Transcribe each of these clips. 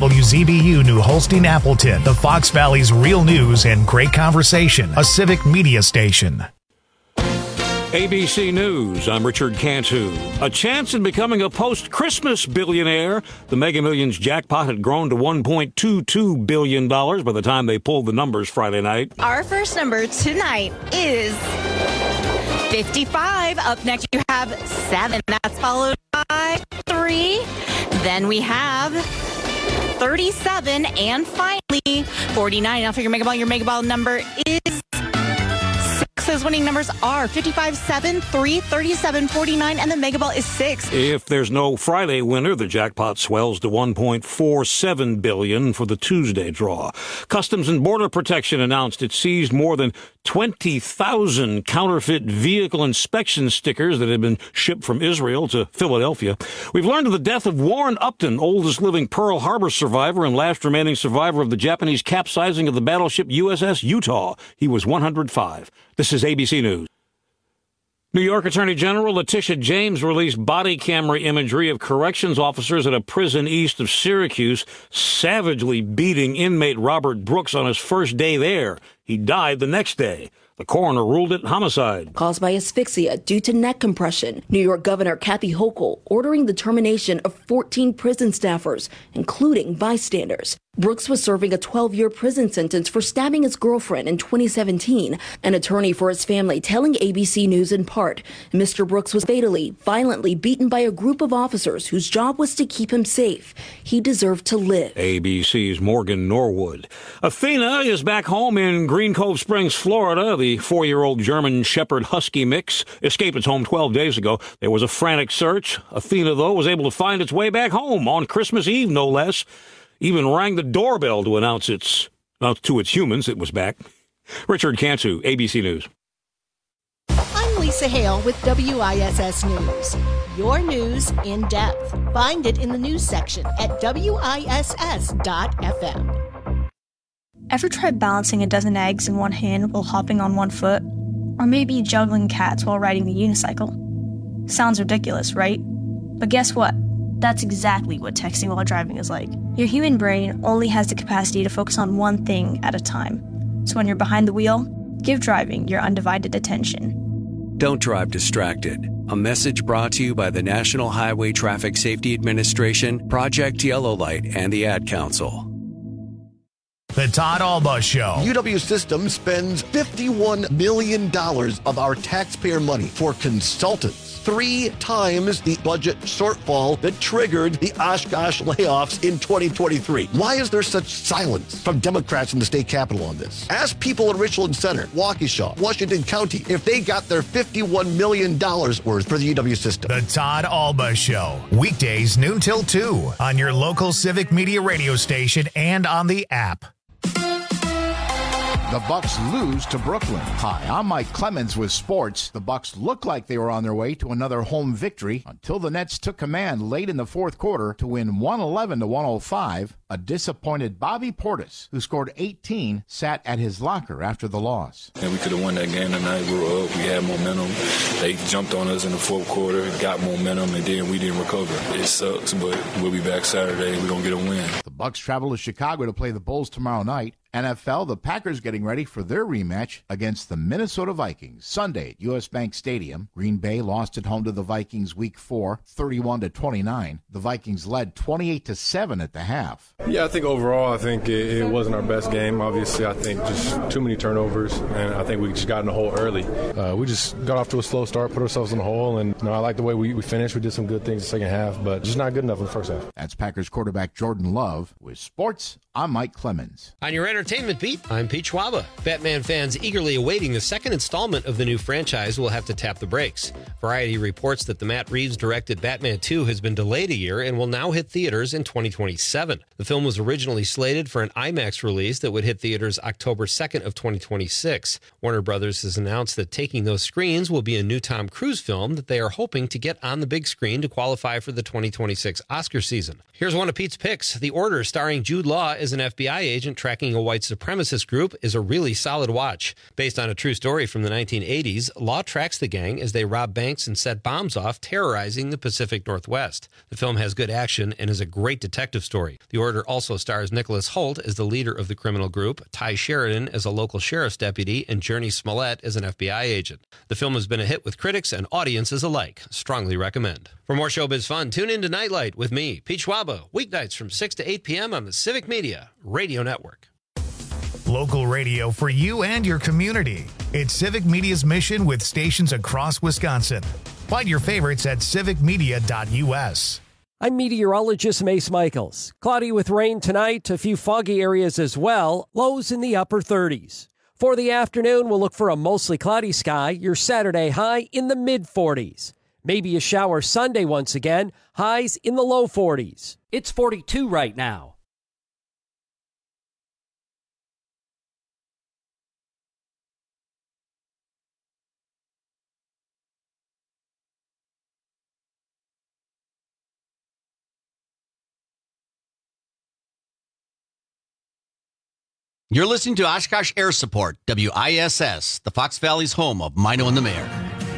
WZBU New Holstein Appleton, the Fox Valley's real news and great conversation, a civic media station. ABC News, I'm Richard Cantu. A chance in becoming a post-Christmas billionaire. The Mega Millions jackpot had grown to $1.22 billion by the time they pulled the numbers Friday night. Our first number tonight is 55. Up next, you have 7. That's followed by 3. Then we have 37. And finally, 49. Now for your Mega Ball number is 6. Those winning numbers are 55, 7, 3, 37, 49, and the Mega Ball is 6. If there's no Friday winner, the jackpot swells to $1.47 billion for the Tuesday draw. Customs and Border Protection announced it seized more than 20,000 counterfeit vehicle inspection stickers that had been shipped from Israel to Philadelphia. We've learned of the death of Warren Upton, oldest living Pearl Harbor survivor and last remaining survivor of the Japanese capsizing of the battleship USS Utah. He was 105. This is ABC News. New York Attorney General Letitia James released body camera imagery of corrections officers at a prison east of Syracuse savagely beating inmate Robert Brooks on his first day there. He died the next day. The coroner ruled it homicide. Caused by asphyxia due to neck compression. New York Governor Kathy Hochul ordering the termination of 14 prison staffers, including bystanders. Brooks was serving a 12-year prison sentence for stabbing his girlfriend in 2017. An attorney for his family telling ABC News in part, Mr. Brooks was fatally, violently beaten by a group of officers whose job was to keep him safe. He deserved to live. ABC's Morgan Norwood. Athena is back home in Green Cove Springs, Florida. The 4-year-old German Shepherd Husky mix escaped its home 12 days ago. There was a frantic search. Athena, though, was able to find its way back home on Christmas Eve, no less. Even rang the doorbell to announce to its humans it was back. Richard Cantu, ABC News. I'm Lisa Hale with WISS News. Your news in depth. Find it in the news section at WISS.FM. Ever tried balancing a dozen eggs in one hand while hopping on one foot? Or maybe juggling cats while riding the unicycle? Sounds ridiculous, right? But guess what? That's exactly what texting while driving is like. Your human brain only has the capacity to focus on one thing at a time. So when you're behind the wheel, give driving your undivided attention. Don't drive distracted. A message brought to you by the National Highway Traffic Safety Administration, Project Yellow Light, and the Ad Council. The Todd Alba Show. UW System spends $51 million of our taxpayer money for consultants. 3 times the budget shortfall that triggered the Oshkosh layoffs in 2023. Why is there such silence from Democrats in the state capitol on this? Ask people in Richland Center, Waukesha, Washington County, if they got their $51 million worth for the UW System. The Todd Alba Show. Weekdays noon till 2 on your local civic media radio station and on the app. The Bucks lose to Brooklyn. Hi, I'm Mike Clemens with sports. The Bucks looked like they were on their way to another home victory until the Nets took command late in the fourth quarter to win 111-105. A disappointed Bobby Portis, who scored 18, sat at his locker after the loss. And we could have won that game tonight. We were up. We had momentum. They jumped on us in the fourth quarter, got momentum, and then we didn't recover. It sucks, but we'll be back Saturday. We're going to get a win. The Bucks travel to Chicago to play the Bulls tomorrow night. NFL, the Packers getting ready for their rematch against the Minnesota Vikings Sunday at U.S. Bank Stadium. Green Bay lost at home to the Vikings Week 4, 31-29. The Vikings led 28-7 at the half. Yeah, I think overall, it wasn't our best game. Obviously, I think just too many turnovers, and I think we just got in the hole early. We just got off to a slow start, put ourselves in the hole, and I like the way we finished. We did some good things in the second half, but just not good enough in the first half. That's Packers quarterback Jordan Love. With sports, I'm Mike Clemens. On your entertainment beat, I'm Pete Schwaba. Batman fans eagerly awaiting the second installment of the new franchise will have to tap the brakes. Variety reports that the Matt Reeves-directed Batman 2 has been delayed a year and will now hit theaters in 2027. The film was originally slated for an IMAX release that would hit theaters October 2nd of 2026. Warner Brothers has announced that taking those screens will be a new Tom Cruise film that they are hoping to get on the big screen to qualify for the 2026 Oscar season. Here's one of Pete's picks. The Order, starring Jude Law as an FBI agent tracking a white white supremacist group is a really solid watch. Based on a true story from the 1980s, Law tracks the gang as they rob banks and set bombs off, terrorizing the Pacific Northwest. The film has good action and is a great detective story. The Order also stars Nicholas Hoult as the leader of the criminal group, Ty Sheridan as a local sheriff's deputy, and Journey Smollett as an FBI agent. The film has been a hit with critics and audiences alike. Strongly recommend. For more showbiz fun, tune in to Nightlight with me, Pete Schwaba, weeknights from 6 to 8 p.m. on the Civic Media Radio Network. Local radio for you and your community. It's Civic Media's mission with stations across Wisconsin. Find your favorites at civicmedia.us. I'm meteorologist Mace Michaels. Cloudy with rain tonight, a few foggy areas as well, lows in the upper 30s. For the afternoon, we'll look for a mostly cloudy sky, your Saturday high in the mid-40s. Maybe a shower Sunday once again, highs in the low 40s. It's 42 right now. You're listening to Oshkosh Air Support, WISS, the Fox Valley's home of Mino and the Mayor.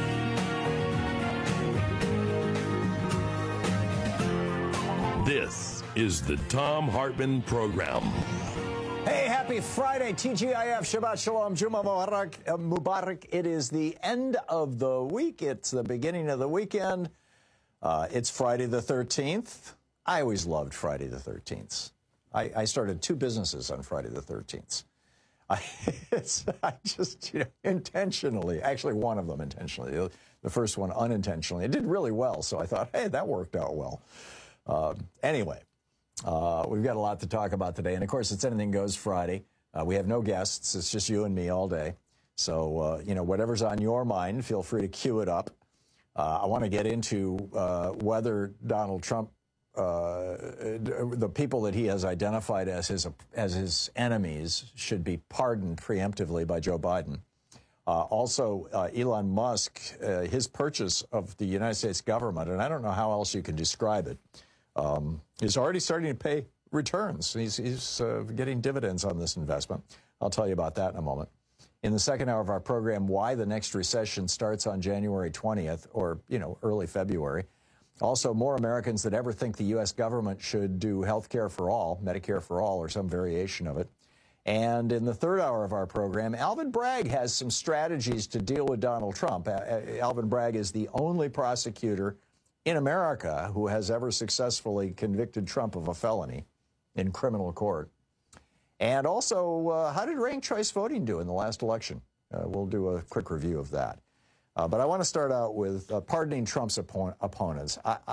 This is the Thom Hartmann Program. Hey, happy Friday, TGIF, Shabbat Shalom, Juma Mubarak. It is the end of the week. It's the beginning of the weekend. It's Friday the 13th. I always loved Friday the 13th. I started 2 businesses on Friday the 13th. I just, intentionally, actually one of them intentionally, the first one unintentionally. It did really well, so I thought, hey, that worked out well. Anyway, we've got a lot to talk about today. And, of course, it's Anything Goes Friday. We have no guests. It's just you and me all day. So, whatever's on your mind, feel free to cue it up. I want to get into whether Donald Trump, the people that he has identified as his enemies, should be pardoned preemptively by Joe Biden. Also, Elon Musk, his purchase of the United States government, and I don't know how else you can describe it, is already starting to pay returns. He's getting dividends on this investment. I'll tell you about that in a moment. In the second hour of our program, why the next recession starts on January 20th or, early February. Also, more Americans than ever think the U.S. government should do health care for all, Medicare for all, or some variation of it. And in the third hour of our program, Alvin Bragg has some strategies to deal with Donald Trump. Alvin Bragg is the only prosecutor in America who has ever successfully convicted Trump of a felony in criminal court. And also, how did ranked choice voting do in the last election? We'll do a quick review of that. But I want to start out with pardoning Trump's opponents.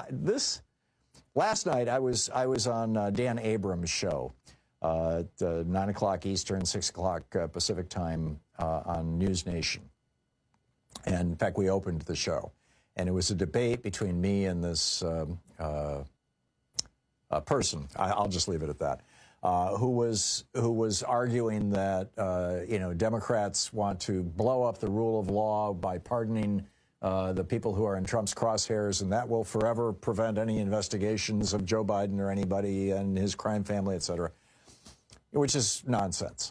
Last night I was on Dan Abrams' show at 9 o'clock Eastern, 6 o'clock Pacific time on News Nation. And in fact, we opened the show, and it was a debate between me and this person. I'll just leave it at that. Who was arguing that Democrats want to blow up the rule of law by pardoning the people who are in Trump's crosshairs, and that will forever prevent any investigations of Joe Biden or anybody and his crime family, et cetera, which is nonsense.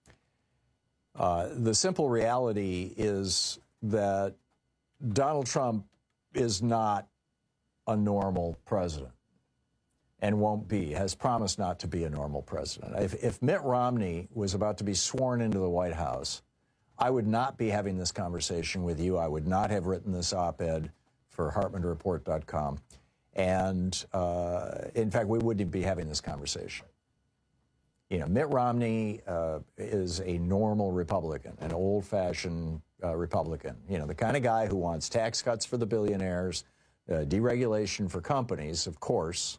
The simple reality is that Donald Trump is not a normal president. And won't be, has promised not to be a normal president. If Mitt Romney was about to be sworn into the White House, I would not be having this conversation with you. I would not have written this op-ed for HartmannReport.com. And in fact, we wouldn't be having this conversation. Mitt Romney is a normal Republican, an old-fashioned Republican. The kind of guy who wants tax cuts for the billionaires, deregulation for companies, of course,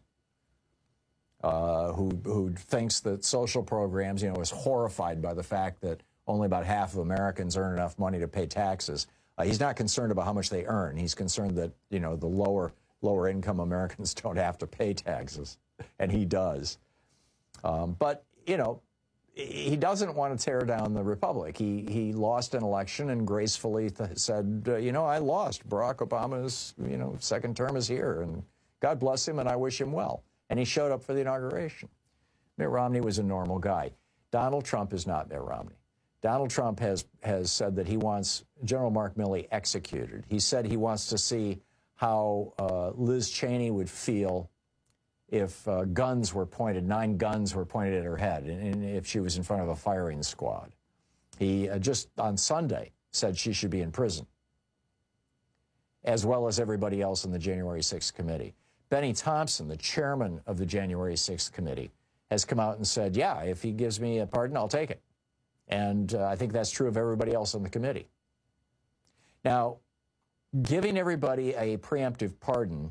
who thinks that social programs, is horrified by the fact that only about half of Americans earn enough money to pay taxes. He's not concerned about how much they earn. He's concerned that, the lower income Americans don't have to pay taxes, and he does. But he doesn't want to tear down the republic. He lost an election and gracefully said, I lost. Barack Obama's, second term is here, and God bless him, and I wish him well. And he showed up for the inauguration. Mitt Romney was a normal guy. Donald Trump is not Mitt Romney. Donald Trump has said that he wants General Mark Milley executed. He said he wants to see how Liz Cheney would feel if 9 guns were pointed at her head, and if she was in front of a firing squad. He just on Sunday said she should be in prison, as well as everybody else in the January 6th committee. Benny Thompson, the chairman of the January 6th committee, has come out and said, yeah, if he gives me a pardon, I'll take it. And I think that's true of everybody else on the committee. Now, giving everybody a preemptive pardon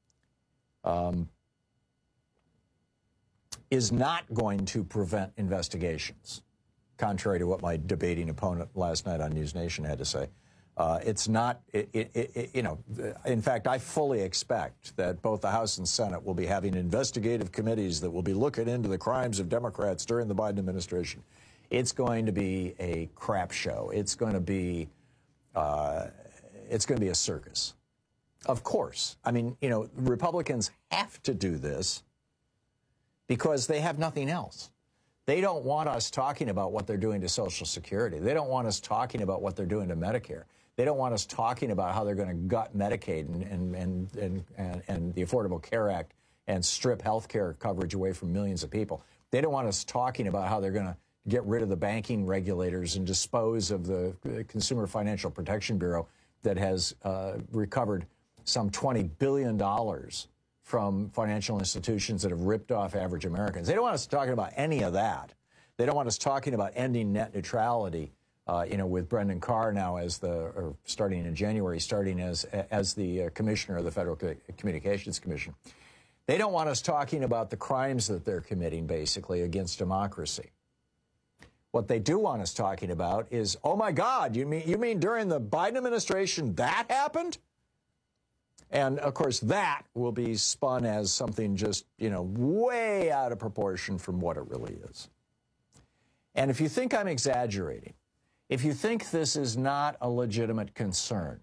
is not going to prevent investigations, contrary to what my debating opponent last night on News Nation had to say. It's not, you know, in fact, I fully expect that both the House and Senate will be having investigative committees that will be looking into the crimes of Democrats during the Biden administration. It's going to be a crap show. It's going to be a circus. Of course. I mean, you know, Republicans have to do this because they have nothing else. They don't want us talking about what they're doing to Social Security. They don't want us talking about what they're doing to Medicare. They don't want us talking about how they're going to gut Medicaid and the Affordable Care Act and strip health care coverage away from millions of people. They don't want us talking about how they're going to get rid of the banking regulators and dispose of the Consumer Financial Protection Bureau that has recovered some $20 billion from financial institutions that have ripped off average Americans. They don't want us talking about any of that. They don't want us talking about ending net neutrality, you know, with Brendan Carr now starting in January, as the commissioner of the Federal Communications Commission. They don't want us talking about the crimes that they're committing, basically, against democracy. What they do want us talking about is, oh my God, you mean during the Biden administration that happened? And of course, that will be spun as something just, you know, way out of proportion from what it really is. And if you think I'm exaggerating, if you think this is not a legitimate concern,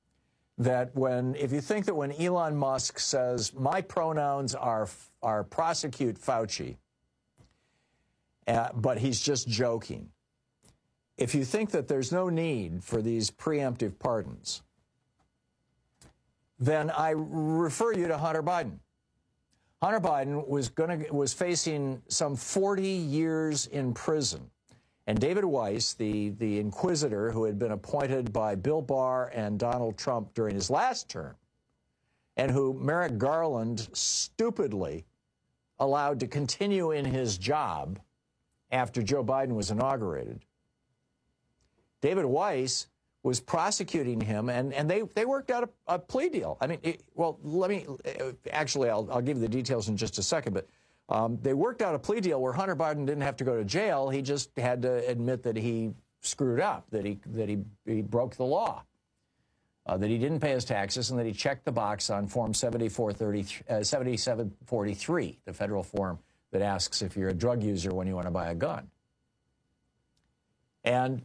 if you think that when Elon Musk says, my pronouns are prosecute Fauci, but he's just joking, if you think that there's no need for these preemptive pardons, then I refer you to Hunter Biden. Hunter Biden was facing some 40 years in prison. And David Weiss, the inquisitor who had been appointed by Bill Barr and Donald Trump during his last term, and who Merrick Garland stupidly allowed to continue in his job after Joe Biden was inaugurated, David Weiss was prosecuting him, and they worked out a plea deal. I mean, I'll give you the details in just a second, but they worked out a plea deal where Hunter Biden didn't have to go to jail. He just had to admit that he screwed up, that he broke the law, that he didn't pay his taxes, and that he checked the box on Form 7743, the federal form that asks if you're a drug user when you want to buy a gun. And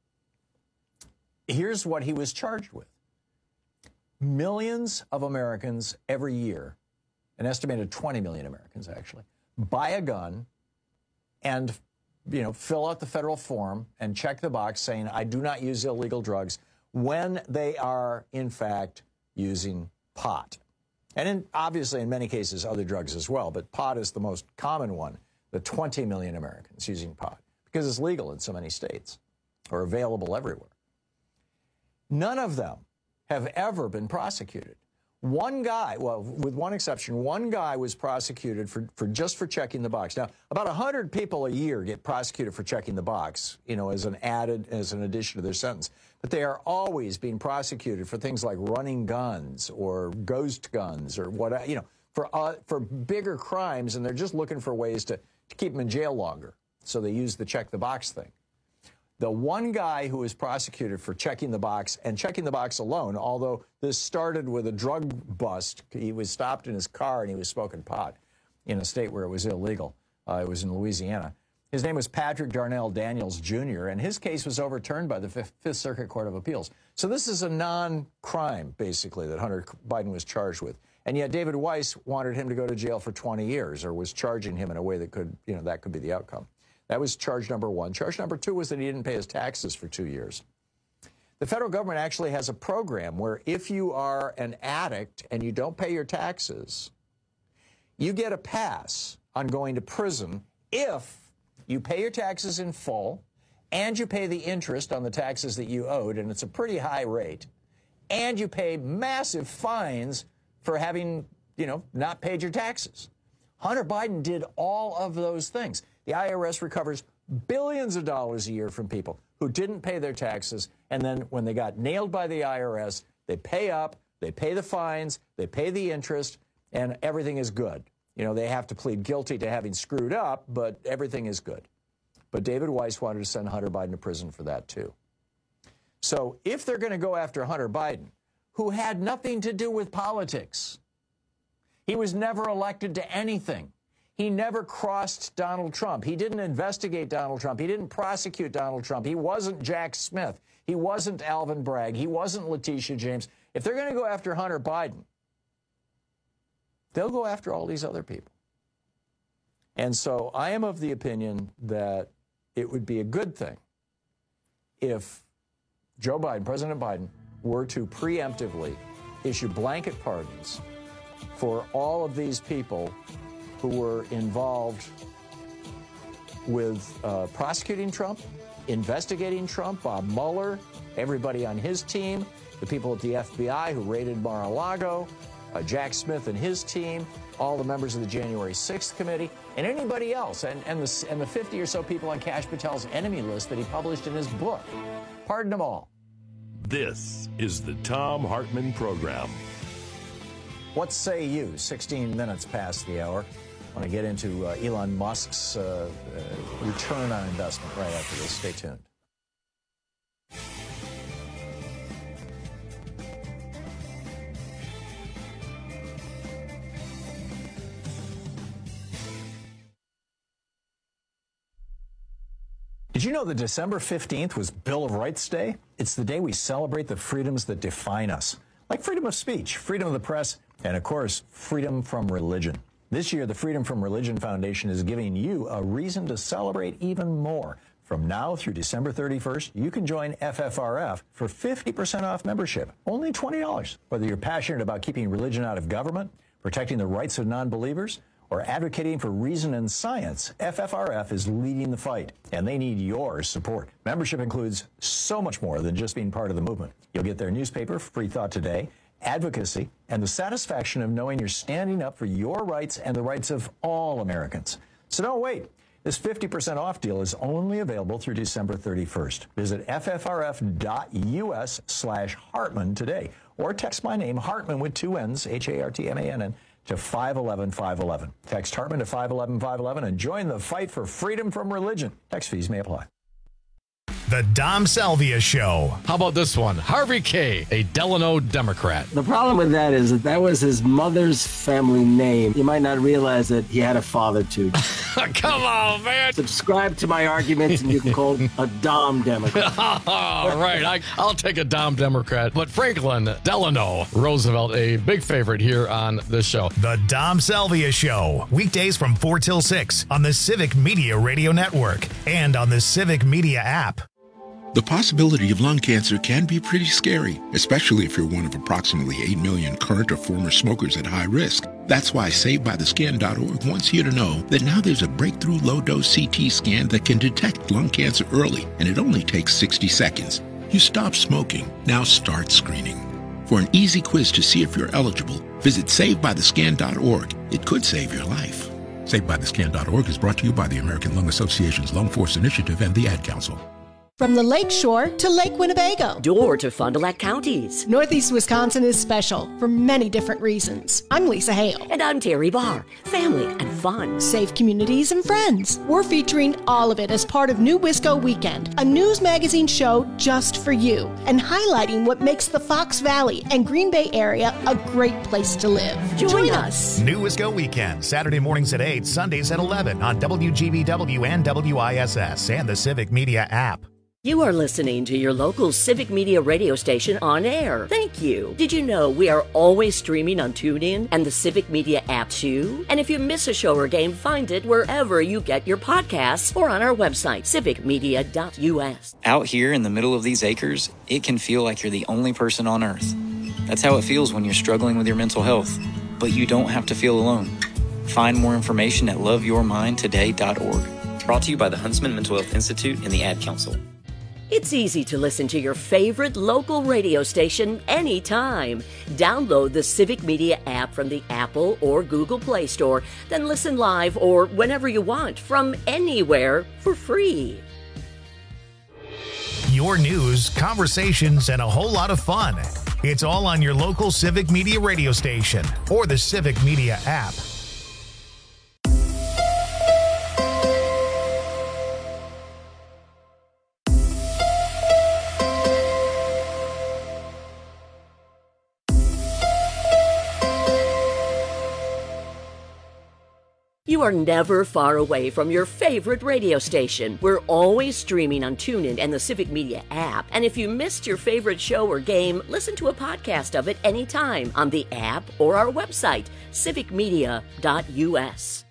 here's what he was charged with. Millions of Americans every year, an estimated 20 million Americans actually, buy a gun and, you know, fill out the federal form and check the box saying, I do not use illegal drugs, when they are, in fact, using pot. And obviously, in many cases, other drugs as well, but pot is the most common one, the 20 million Americans using pot, because it's legal in so many states or available everywhere. None of them have ever been prosecuted. One guy, well, with one exception, one guy was prosecuted for checking the box. Now, about 100 people a year get prosecuted for checking the box, you know, as an addition to their sentence. But they are always being prosecuted for things like running guns or ghost guns or what, you know, for bigger crimes, and they're just looking for ways to keep them in jail longer. So they use the check the box thing. The one guy who was prosecuted for checking the box, and checking the box alone, although this started with a drug bust, he was stopped in his car and he was smoking pot in a state where it was illegal. It was in Louisiana. His name was Patrick Darnell Daniels, Jr., and his case was overturned by the Fifth Circuit Court of Appeals. So this is a non-crime, basically, that Hunter Biden was charged with. And yet David Weiss wanted him to go to jail for 20 years, or was charging him in a way that could be the outcome. That was charge number one. Charge number two was that he didn't pay his taxes for 2 years. The federal government actually has a program where if you are an addict and you don't pay your taxes, you get a pass on going to prison if you pay your taxes in full and you pay the interest on the taxes that you owed, and it's a pretty high rate, and you pay massive fines for having, not paid your taxes. Hunter Biden did all of those things. The IRS recovers billions of dollars a year from people who didn't pay their taxes, and then when they got nailed by the IRS, they pay up, they pay the fines, they pay the interest, and everything is good. They have to plead guilty to having screwed up, but everything is good. But David Weiss wanted to send Hunter Biden to prison for that, too. So if they're going to go after Hunter Biden, who had nothing to do with politics, he was never elected to anything. He never crossed Donald Trump. He didn't investigate Donald Trump. He didn't prosecute Donald Trump. He wasn't Jack Smith. He wasn't Alvin Bragg. He wasn't Letitia James. If they're going to go after Hunter Biden, they'll go after all these other people. And so I am of the opinion that it would be a good thing if Joe Biden, President Biden, were to preemptively issue blanket pardons for all of these people who were involved with prosecuting Trump, investigating Trump, Bob Mueller, everybody on his team, the people at the FBI who raided Mar-a-Lago, Jack Smith and his team, all the members of the January 6th committee, and anybody else, and the 50 or so people on Kash Patel's enemy list that he published in his book. Pardon them all. This is the Thom Hartmann Program. What say you? 16 minutes past the hour. I want to get into Elon Musk's return on investment right after this. Stay tuned. Did you know that December 15th was Bill of Rights Day? It's the day we celebrate the freedoms that define us, like freedom of speech, freedom of the press, and, of course, freedom from religion. This year, the Freedom from Religion Foundation is giving you a reason to celebrate even more. From now through December 31st, you can join FFRF for 50% off membership, only $20. Whether you're passionate about keeping religion out of government, protecting the rights of non-believers, or advocating for reason and science, FFRF is leading the fight, and they need your support. Membership includes so much more than just being part of the movement. You'll get their newspaper, Free Thought Today, advocacy, and the satisfaction of knowing you're standing up for your rights and the rights of all Americans. So don't wait. This 50% off deal is only available through December 31st. Visit ffrf.us/Hartmann today, or text my name, Hartmann with two N's, Hartmann, to 511-511. Text Hartmann to 511-511 and join the fight for freedom from religion. Text fees may apply. The Dom Salvia Show. How about this one? Harvey K., a Delano Democrat. The problem with that is that was his mother's family name. You might not realize that he had a father, too. Come on, man. Subscribe to my arguments and you can call a Dom Democrat. All right, I'll take a Dom Democrat. But Franklin Delano Roosevelt, a big favorite here on this show. The Dom Salvia Show. Weekdays from 4 till 6 on the Civic Media Radio Network and on the Civic Media app. The possibility of lung cancer can be pretty scary, especially if you're one of approximately 8 million current or former smokers at high risk. That's why SaveByTheScan.org wants you to know that now there's a breakthrough low-dose CT scan that can detect lung cancer early, and it only takes 60 seconds. You stop smoking, now start screening. For an easy quiz to see if you're eligible, visit SaveByTheScan.org. It could save your life. SaveByTheScan.org is brought to you by the American Lung Association's Lung Force Initiative and the Ad Council. From the Lake Shore to Lake Winnebago. Door to Fond du Lac counties. Northeast Wisconsin is special for many different reasons. I'm Lisa Hale. And I'm Terry Barr. Family and fun. Safe communities and friends. We're featuring all of it as part of New Wisco Weekend, a news magazine show just for you, and highlighting what makes the Fox Valley and Green Bay area a great place to live. Join us. New Wisco Weekend, Saturday mornings at 8, Sundays at 11 on WGBW and WISS and the Civic Media app. You are listening to your local Civic Media radio station on air. Thank you. Did you know we are always streaming on TuneIn and the Civic Media app too? And if you miss a show or game, find it wherever you get your podcasts or on our website, civicmedia.us. Out here in the middle of these acres, it can feel like you're the only person on earth. That's how it feels when you're struggling with your mental health. But you don't have to feel alone. Find more information at loveyourmindtoday.org. Brought to you by the Huntsman Mental Health Institute and the Ad Council. It's easy to listen to your favorite local radio station anytime. Download the Civic Media app from the Apple or Google Play Store, then listen live or whenever you want from anywhere for free. Your news, conversations, and a whole lot of fun. It's all on your local Civic Media radio station or the Civic Media app. You are never far away from your favorite radio station. We're always streaming on TuneIn and the Civic Media app. And if you missed your favorite show or game, listen to a podcast of it anytime on the app or our website, civicmedia.us.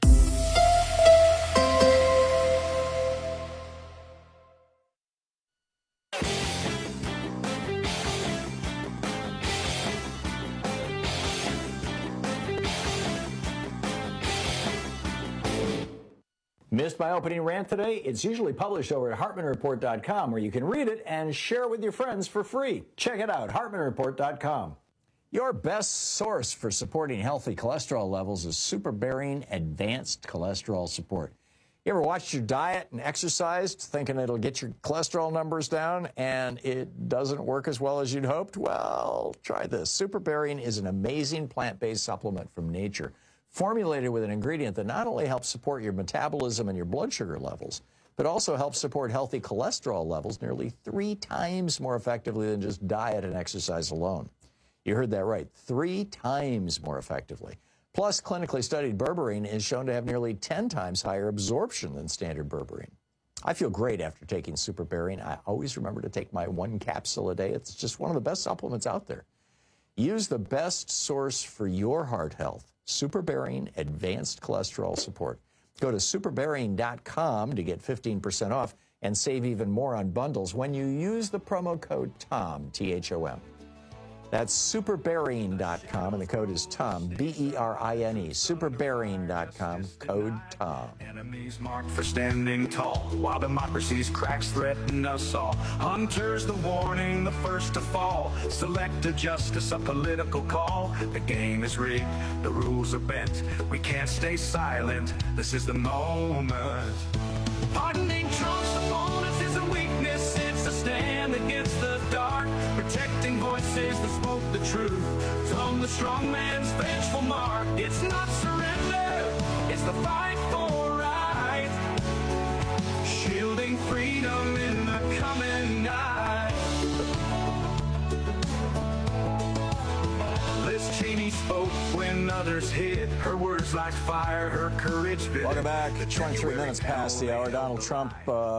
Missed my opening rant today? It's usually published over at HartmanReport.com, where you can read it and share it with your friends for free. Check it out, HartmanReport.com. Your best source for supporting healthy cholesterol levels is Superbearing Advanced Cholesterol Support. You ever watched your diet and exercised thinking it'll get your cholesterol numbers down and it doesn't work as well as you'd hoped? Well, try this. Superbearing is an amazing plant-based supplement from nature, formulated with an ingredient that not only helps support your metabolism and your blood sugar levels, but also helps support healthy cholesterol levels nearly 3 times more effectively than just diet and exercise alone. You heard that right, 3 times more effectively. Plus, clinically studied berberine is shown to have nearly 10 times higher absorption than standard berberine. I feel great after taking Superbearing. I always remember to take my 1 capsule a day. It's just one of the best supplements out there. Use the best source for your heart health, Superbearing Advanced Cholesterol Support. Go to superbearing.com to get 15% off and save even more on bundles when you use the promo code TOM, T-H-O-M. That's superbearing.com, and the code is TOM, B-E-R-I-N-E, superbearing.com, code TOM. Enemies marked for standing tall, while democracy's cracks threaten us all. Hunters, the warning, the first to fall. Selective justice, a political call. The game is rigged, the rules are bent. We can't stay silent, this is the moment. Pardoning Trump's opponents is a weakness, it's a stand against the dark. Protecting voices that spoke the truth from the strong man's vengeful mark. It's not surrender, it's the fight for right. Shielding freedom in the coming night. Liz Cheney spoke when others hid. Her words like fire, her courage vivid. Welcome back. 23 minutes past the hour. Donald Trump,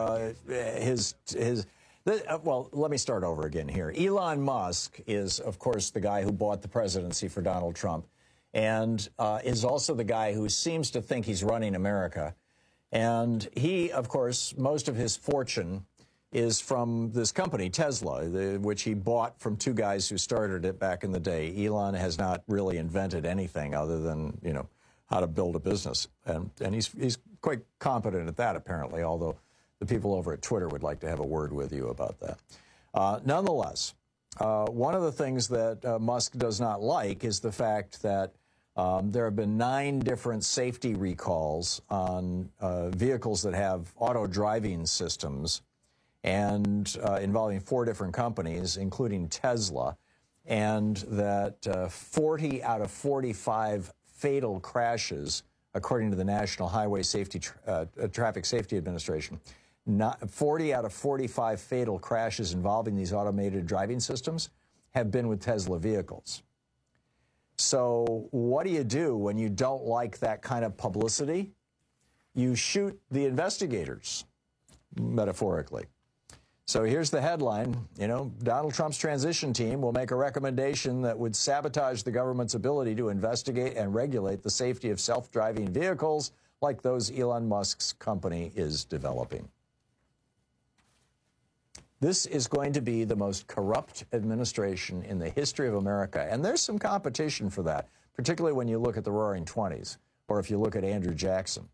well, let me start over again here. Elon Musk is, of course, the guy who bought the presidency for Donald Trump and is also the guy who seems to think he's running America. And he, of course, most of his fortune is from this company, Tesla, which he bought from 2 guys who started it back in the day. Elon has not really invented anything other than, you know, how to build a business. And he's quite competent at that, apparently, although the people over at Twitter would like to have a word with you about that. Nonetheless, one of the things that Musk does not like is the fact that there have been 9 different safety recalls on vehicles that have auto driving systems and involving 4 different companies, including Tesla, and that 40 out of 45 fatal crashes, according to the National Highway Traffic Safety Administration, 40 out of 45 fatal crashes involving these automated driving systems have been with Tesla vehicles. So what do you do when you don't like that kind of publicity? You shoot the investigators, metaphorically. So here's the headline. Donald Trump's transition team will make a recommendation that would sabotage the government's ability to investigate and regulate the safety of self-driving vehicles like those Elon Musk's company is developing. This is going to be the most corrupt administration in the history of America. And there's some competition for that, particularly when you look at the Roaring Twenties, or if you look at Andrew Jackson,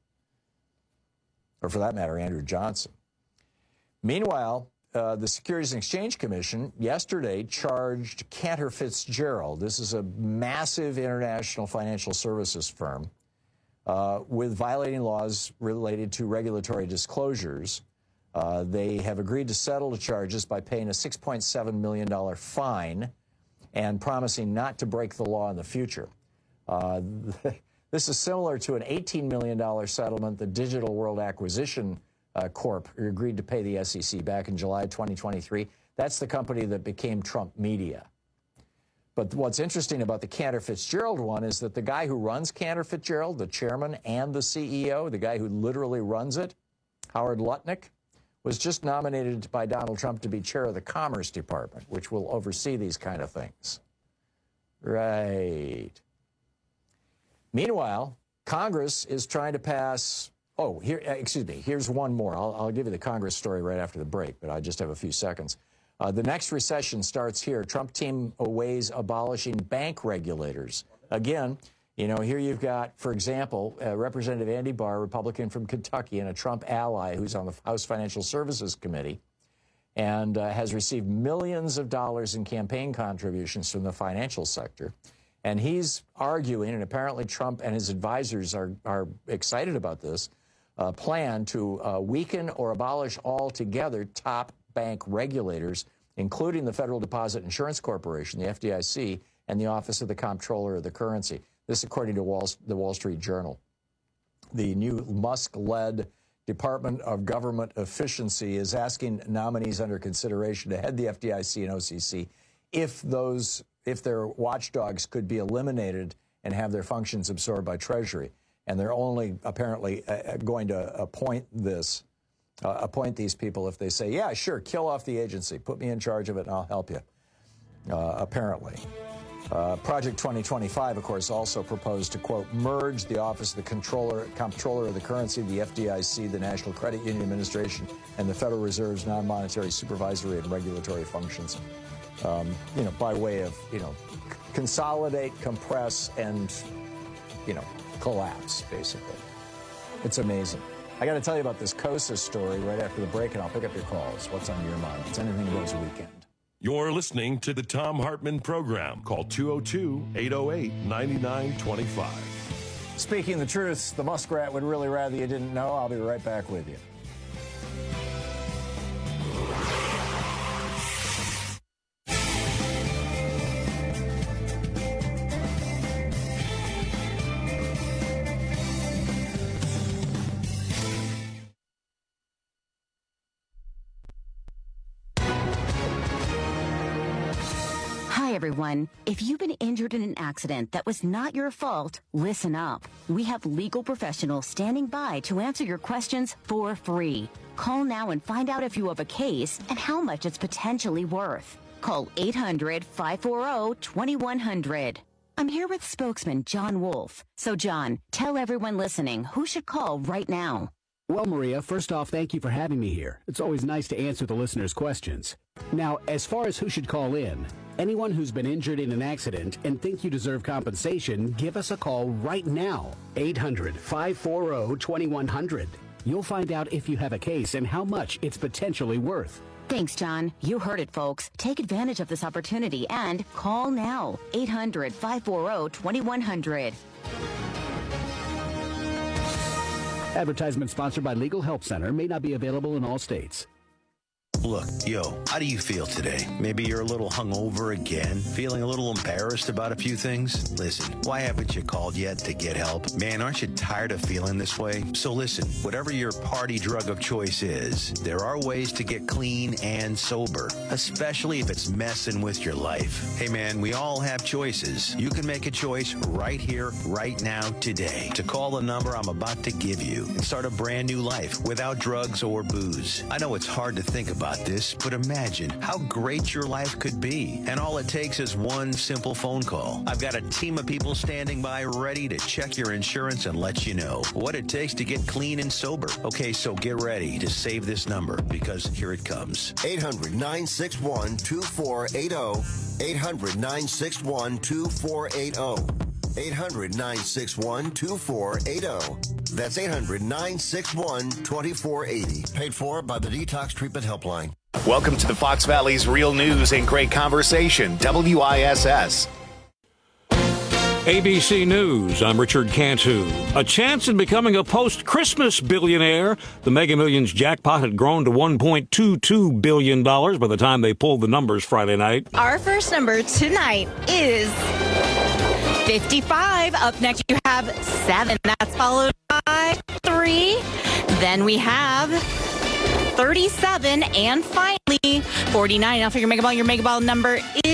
or for that matter, Andrew Johnson. Meanwhile, the Securities and Exchange Commission yesterday charged Cantor Fitzgerald, this is a massive international financial services firm, with violating laws related to regulatory disclosures. They have agreed to settle the charges by paying a $6.7 million fine and promising not to break the law in the future. This is similar to an $18 million settlement the Digital World Acquisition Corp agreed to pay the SEC back in July 2023. That's the company that became Trump Media. But what's interesting about the Cantor Fitzgerald one is that the guy who runs Cantor Fitzgerald, the chairman and the CEO, the guy who literally runs it, Howard Lutnick, was just nominated by Donald Trump to be chair of the Commerce Department, which will oversee these kind of things. Right. Meanwhile, Congress is trying to pass... here's one more. I'll give you the Congress story right after the break, but I just have a few seconds. The next recession starts here. Trump team weighs abolishing bank regulators. Again, here you've got, for example, Representative Andy Barr, Republican from Kentucky, and a Trump ally who's on the House Financial Services Committee and has received millions of dollars in campaign contributions from the financial sector. And he's arguing, and apparently Trump and his advisors are excited about this, plan to weaken or abolish altogether top bank regulators, including the Federal Deposit Insurance Corporation, the FDIC, and the Office of the Comptroller of the Currency. This according to the Wall Street Journal. The new Musk-led Department of Government Efficiency is asking nominees under consideration to head the FDIC and OCC if their watchdogs could be eliminated and have their functions absorbed by Treasury. And they're only apparently going to appoint these people if they say, yeah, sure, kill off the agency, put me in charge of it and I'll help you, apparently. Project 2025, of course, also proposed to, quote, merge the Office of the Comptroller of the Currency, the FDIC, the National Credit Union Administration, and the Federal Reserve's non-monetary supervisory and regulatory functions, by way of, consolidate, compress, and, collapse, basically. It's amazing. I got to tell you about this COSA story right after the break, and I'll pick up your calls. What's on your mind? It's Anything Goes Weekend. You're listening to the Tom Hartman Program. Call 202-808-9925. Speaking the truth, the muskrat would really rather you didn't know. I'll be right back with you. Hi, everyone. If you've been injured in an accident that was not your fault, listen up. We have legal professionals standing by to answer your questions for free. Call now and find out if you have a case and how much it's potentially worth. Call 800-540-2100. I'm here with spokesman John Wolf. So, John, tell everyone listening who should call right now. Well, Maria, first off, thank you for having me here. It's always nice to answer the listeners' questions. Now, as far as who should call in, anyone who's been injured in an accident and think you deserve compensation, give us a call right now. 800-540-2100. You'll find out if you have a case and how much it's potentially worth. Thanks, John. You heard it, folks. Take advantage of this opportunity and call now. 800-540-2100. Advertisement sponsored by Legal Help Center. May not be available in all states. Look, how do you feel today? Maybe you're a little hungover again, feeling a little embarrassed about a few things? Listen, why haven't you called yet to get help? Man, aren't you tired of feeling this way? So listen, whatever your party drug of choice is, there are ways to get clean and sober, especially if it's messing with your life. Hey man, we all have choices. You can make a choice right here, right now, today, to call the number I'm about to give you and start a brand new life without drugs or booze. I know it's hard to think about, about this, but imagine how great your life could be. And all it takes is one simple phone call. I've got a team of people standing by ready to check your insurance and let you know what it takes to get clean and sober. Okay, so get ready to save this number because here it comes. 800-961-2480. 800-961-2480. 800-961-2480. That's 800-961-2480. Paid for by the Detox Treatment Helpline. Welcome to the Fox Valley's Real News and Great Conversation, WISS. ABC News, I'm Richard Cantu. A chance in becoming a post-Christmas billionaire. The Mega Millions jackpot had grown to $1.22 billion by the time they pulled the numbers Friday night. Our first number tonight is 55. Up next, you have 7. That's followed by 3. Then we have 37. And finally, 49. Now for your Mega Ball. Your Mega Ball number is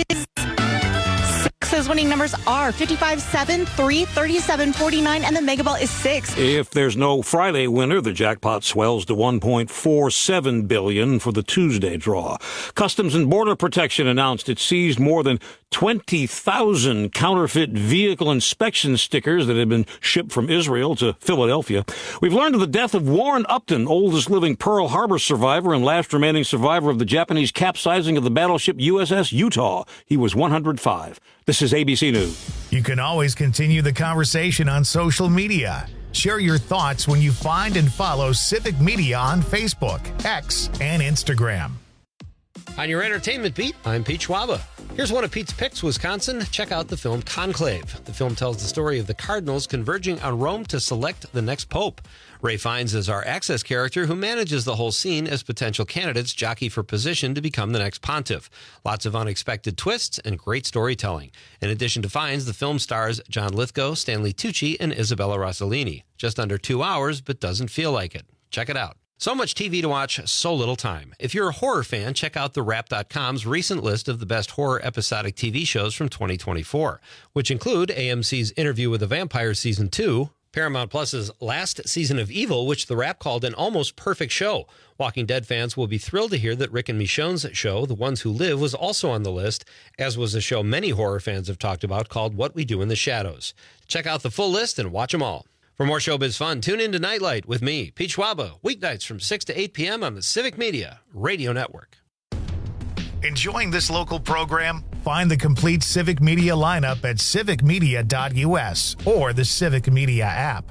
6. Those winning numbers are 55, 7, 3, 37, 49, and the Mega Ball is 6. If there's no Friday winner, the jackpot swells to $1.47 billion for the Tuesday draw. Customs and Border Protection announced it seized more than 20,000 counterfeit vehicle inspection stickers that had been shipped from Israel to Philadelphia. We've learned of the death of Warren Upton, oldest living Pearl Harbor survivor and last remaining survivor of the Japanese capsizing of the battleship USS Utah. He was 105. This is ABC News. You can always continue the conversation on social media. Share your thoughts when you find and follow Civic Media on Facebook, X, and Instagram. On your entertainment beat, I'm Pete Schwaba. Here's one of Pete's picks, Wisconsin. Check out the film Conclave. The film tells the story of the cardinals converging on Rome to select the next pope. Ray Fiennes is our Access character who manages the whole scene as potential candidates jockey for position to become the next pontiff. Lots of unexpected twists and great storytelling. In addition to Fiennes, the film stars John Lithgow, Stanley Tucci, and Isabella Rossellini. Just under 2 hours, but doesn't feel like it. Check it out. So much TV to watch, so little time. If you're a horror fan, check out TheWrap.com's recent list of the best horror episodic TV shows from 2024, which include AMC's Interview with a Vampire Season 2, Paramount Plus's last season of Evil, which The Wrap called an almost perfect show. Walking Dead fans will be thrilled to hear that Rick and Michonne's show, The Ones Who Live, was also on the list, as was a show many horror fans have talked about called What We Do in the Shadows. Check out the full list and watch them all. For more showbiz fun, tune in to Nightlight with me, Pete Schwaba, weeknights from 6 to 8 p.m. on the Civic Media Radio Network. Enjoying this local program? Find the complete Civic Media lineup at civicmedia.us or the Civic Media app.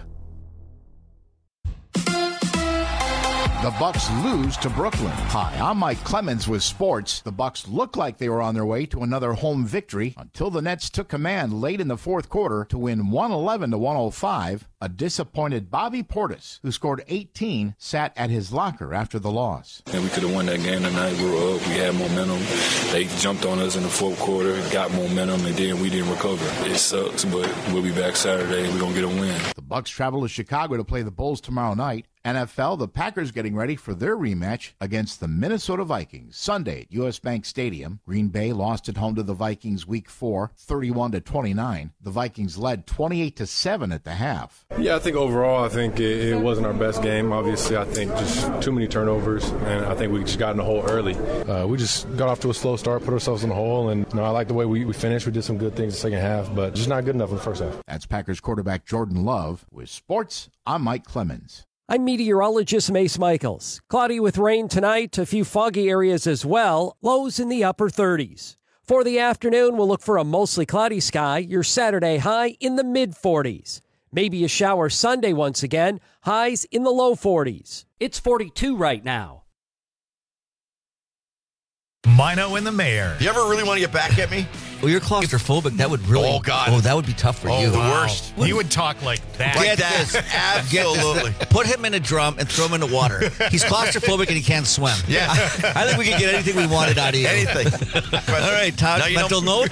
The Bucks lose to Brooklyn. Hi, I'm Mike Clemens with sports. The Bucks looked like they were on their way to another home victory until the Nets took command late in the fourth quarter to win 111-105. A disappointed Bobby Portis, who scored 18, sat at his locker after the loss. And we could have won that game tonight. We were up. We had momentum. They jumped on us in the fourth quarter, got momentum, and then we didn't recover. It sucks, but we'll be back Saturday. We're going to get a win. The Bucks travel to Chicago to play the Bulls tomorrow night. NFL, the Packers getting ready for their rematch against the Minnesota Vikings Sunday at U.S. Bank Stadium. Green Bay lost at home to the Vikings Week 4, 31-29. The Vikings led 28-7 at the half. Yeah, I think overall, it wasn't our best game. Obviously, I think just too many turnovers, and I think we just got in the hole early. We just got off to a slow start, put ourselves in the hole, and I like the way we finished. We did some good things in the second half, but just not good enough in the first half. That's Packers quarterback Jordan Love. With sports, I'm Mike Clemens. I'm meteorologist Mace Michaels. Cloudy with rain tonight, a few foggy areas as well, lows in the upper 30s. For the afternoon, we'll look for a mostly cloudy sky, your Saturday high in the mid-40s. Maybe a shower Sunday once again, highs in the low 40s. It's 42 right now. Mino and the Mayor. You ever really want to get back at me? Well, you're claustrophobic. That would really... Oh, God. Oh, that would be tough for you. The worst. You would talk like that. Like that. Absolutely. Put him in a drum and throw him in the water. He's claustrophobic and he can't swim. Yeah. I think we can get anything we wanted out of you. Anything. All right, Todd, mental note.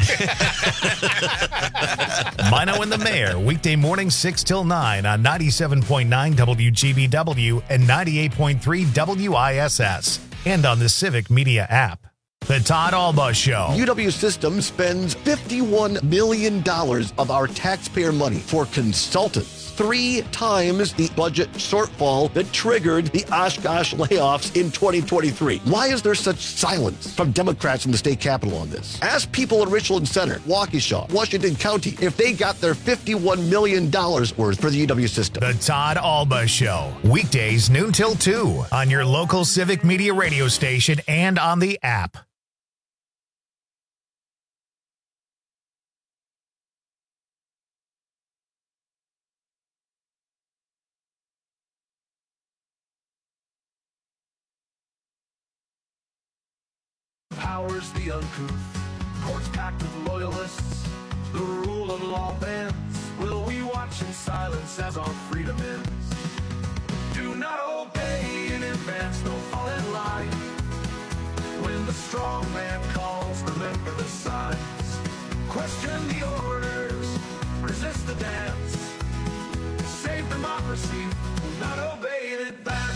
Mino and the Mayor, weekday morning 6 till 9 on 97.9 WGBW and 98.3 WISS. And on the Civic Media app. The The Todd Alba Show. UW Systems spends $51 million of our taxpayer money for consultants. 3 times the budget shortfall that triggered the Oshkosh layoffs in 2023. Why is there such silence from Democrats in the state capitol on this? Ask people in Richland Center, Waukesha, Washington County, if they got their $51 million worth for the UW system. The Todd Alba Show. Weekdays noon till 2 on your local Civic Media radio station and on the app. Powers the uncouth, courts packed with loyalists, the rule of law bends. Will we watch in silence as our freedom ends? Do not obey in advance, no fall in line. When the strong man calls, remember the signs. Question the orders, resist the dance. Save democracy, not obey in advance.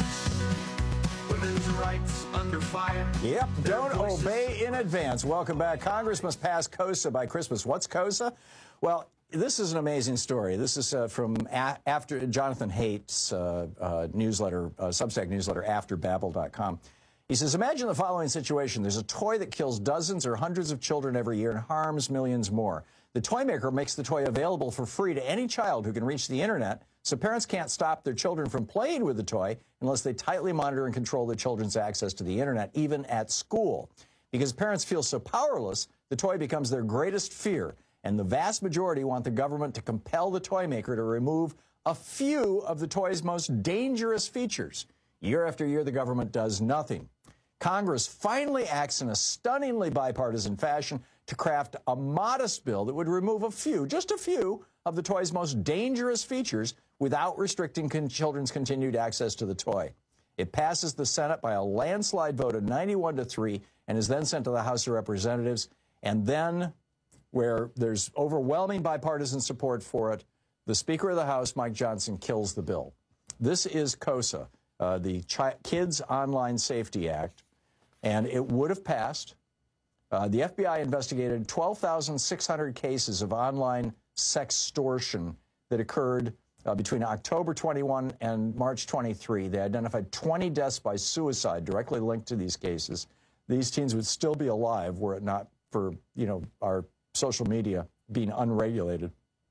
Women's rights under fire. Yep, don't obey in advance. Welcome back. Congress must pass KOSA by Christmas. What's KOSA? Well, this is an amazing story. This is from after Jonathan Haidt's newsletter, Substack newsletter, AfterBabel.com. He says, imagine the following situation. There's a toy that kills dozens or hundreds of children every year and harms millions more. The toy maker makes the toy available for free to any child who can reach the internet, so parents can't stop their children from playing with the toy unless they tightly monitor and control their children's access to the internet, even at school. Because parents feel so powerless, the toy becomes their greatest fear, and the vast majority want the government to compel the toy maker to remove a few of the toy's most dangerous features. Year after year, the government does nothing. Congress finally acts in a stunningly bipartisan fashion to craft a modest bill that would remove a few, just a few, of the toy's most dangerous features without restricting children's continued access to the toy. It passes the Senate by a landslide vote of 91-3 and is then sent to the House of Representatives. And then, where there's overwhelming bipartisan support for it, the Speaker of the House, Mike Johnson, kills the bill. This is KOSA, the Kids Online Safety Act, and it would have passed. The FBI investigated 12,600 cases of online sextortion that occurred between October 21 and March 23. They identified 20 deaths by suicide directly linked to these cases. These teens would still be alive were it not for, our social media being unregulated.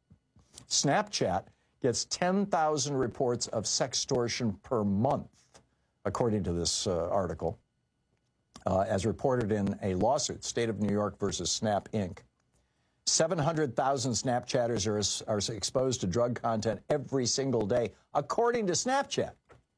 Snapchat gets 10,000 reports of sextortion per month, according to this article, as reported in a lawsuit, State of New York versus Snap Inc. 700,000 Snapchatters are exposed to drug content every single day, according to Snapchat.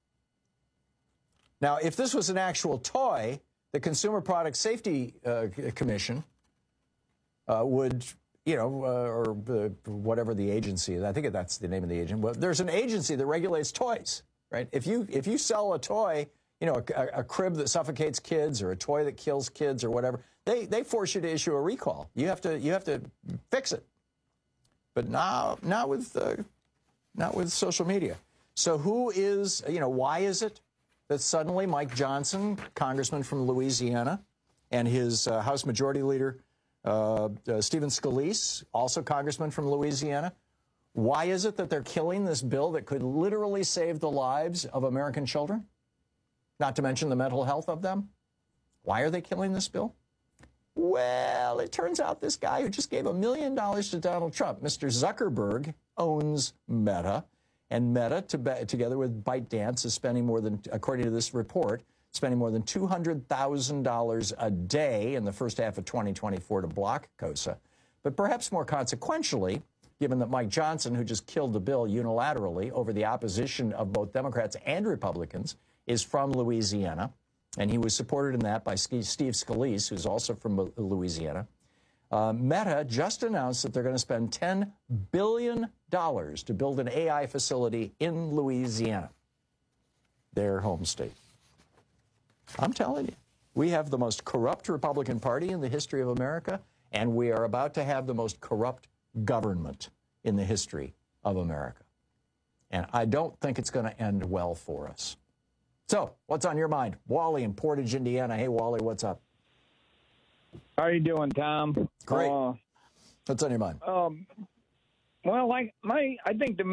Now, if this was an actual toy, the Consumer Product Safety Commission would, or whatever the agency is, I think that's the name of the agency. Well, there's an agency that regulates toys, right? If you sell a toy, a crib that suffocates kids or a toy that kills kids or whatever, they force you to issue a recall. You have to fix it. But not with social media. So who is, why is it that suddenly Mike Johnson, congressman from Louisiana, and his House Majority Leader, Stephen Scalise, also congressman from Louisiana, why is it that they're killing this bill that could literally save the lives of American children? Not to mention the mental health of them. Why are they killing this bill? Well, it turns out this guy who just gave $1 million to Donald Trump, Mr. Zuckerberg, owns Meta. And Meta, together with ByteDance, is spending more than, according to this report, spending more than $200,000 a day in the first half of 2024 to block KOSA. But perhaps more consequentially, given that Mike Johnson, who just killed the bill unilaterally over the opposition of both Democrats and Republicans, is from Louisiana, and he was supported in that by Steve Scalise, who's also from Louisiana. Meta just announced that they're going to spend $10 billion to build an AI facility in Louisiana, their home state. I'm telling you, we have the most corrupt Republican Party in the history of America, and we are about to have the most corrupt government in the history of America. And I don't think it's going to end well for us. So, what's on your mind? Wally in Portage, Indiana. Hey, Wally, what's up? How you doing, Tom? Great. What's on your mind? Well, I think the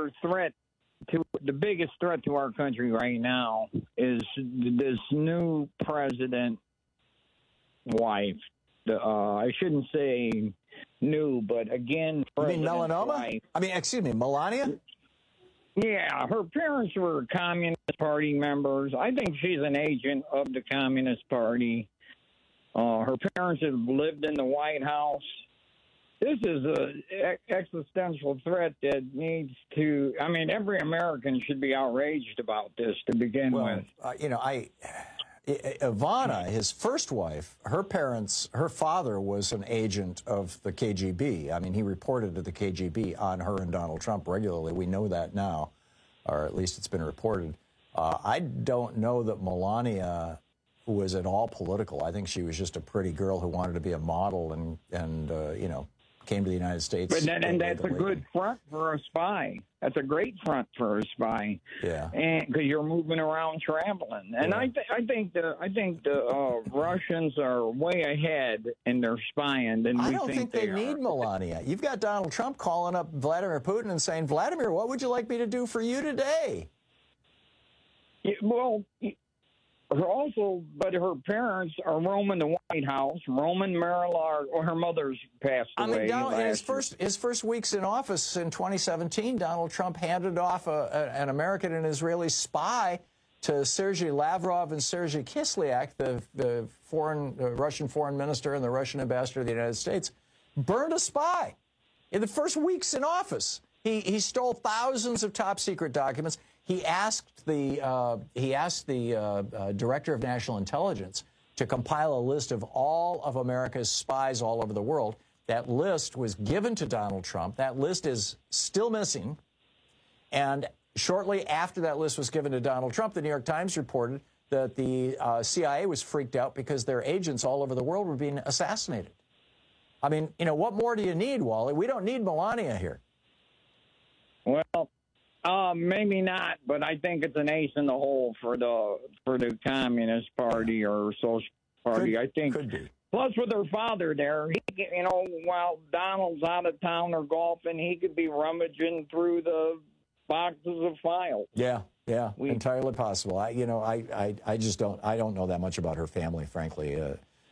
biggest threat to our country right now is this new president wife. I shouldn't say new, but again, you mean melanoma? Wife. I mean, excuse me, Melania? Yeah, her parents were Communist Party members. I think she's an agent of the Communist Party. Her parents have lived in the White House. This is an existential threat that needs to. I mean, every American should be outraged about this to begin with. Ivana, his first wife, her father was an agent of the KGB. I mean, he reported to the KGB on her and Donald Trump regularly. We know that now, or at least it's been reported. I don't know that Melania was at all political. I think she was just a pretty girl who wanted to be a model and came to the United States. But that's a good front for a spy. That's a great front for a spy. Yeah. And because you're moving around, traveling, and I think the Russians are way ahead in their spying than we think. I don't think they need Melania. You've got Donald Trump calling up Vladimir Putin and saying, "Vladimir, what would you like me to do for you today?" Yeah, well. But her parents are roaming the White House. Roman Marilar, or her mother's passed away. In his first weeks in office in 2017, Donald Trump handed off an American and Israeli spy to Sergei Lavrov and Sergei Kislyak, the Russian foreign minister and the Russian ambassador to the United States, burned a spy in the first weeks in office. He stole thousands of top secret documents. He asked the director of national intelligence to compile a list of all of America's spies all over the world. That list was given to Donald Trump. That list is still missing. And shortly after that list was given to Donald Trump, the New York Times reported that the CIA was freaked out because their agents all over the world were being assassinated. I mean, what more do you need, Wally? We don't need Melania here. Well, maybe not, but I think it's an ace in the hole for the Communist Party or Social Party. I think could be. Plus, with her father there, while Donald's out of town or golfing, he could be rummaging through the boxes of files. Yeah, entirely possible. I don't know that much about her family, frankly.